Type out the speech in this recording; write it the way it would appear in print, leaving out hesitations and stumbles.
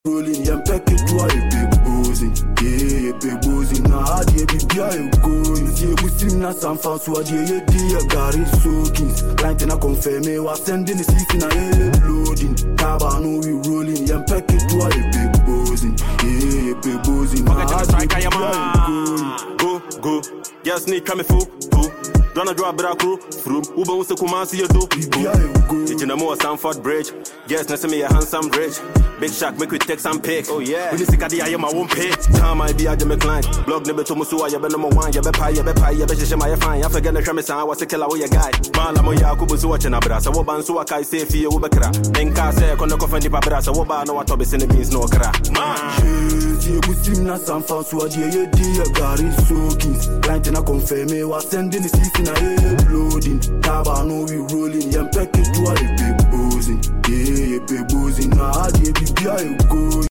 Rolling, yam peke to a big boozing. Yeah, big boozing. Now, how do you be going? See, we see na some fast what you dear Gary soaking. Client in a confirm me was sending the season a loading. Taba no we rolling, yam peke to a big boozing. Yeah, big boozing. Now, how do you be going? Go, yes, need come full. Don't draw a crew, from Uber was a Kumasi, you do. Did you know more Stamford Bridge? Yes, let's me a handsome bridge. Big Shack, make we take some pics. Oh, yeah. When you see I am my own pay. Time I be a Jimmy Klein. Blog never to Musua, you better number one, you better pie, you better pie, you better share fine. I forget the Tramis, I was a killer with your guy. Malamoya Kubus watching a brass, a woman, so I can say for you, Ubekra. Then Kase, Konoko Fendi Babras, a woman, no what Tobis in the beans, no crack. See, we see na some fast what you dear Gary soaking. Client in a confirm me was sending the season a loading. Taba no we rolling, yam peke to a big boozing. Yeah, big boozing. Now, how do you be going?